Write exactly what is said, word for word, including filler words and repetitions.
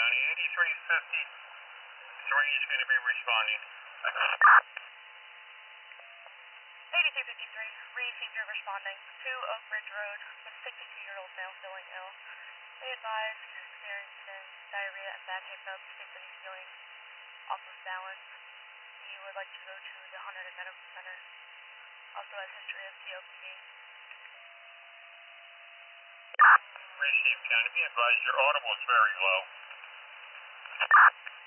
County. eighty-three fifty-three is going to be responding. eighty-two fifty-three, received your responding to Oak Ridge Road with sixty-two-year-old male feeling ill. They advised experiencing diarrhea and bad hiccups, states that he's feeling off of balance. He would like to go to the Hunterdon Medical Center. Also has history of C O P D. Received, County. Be advised your audible is very low.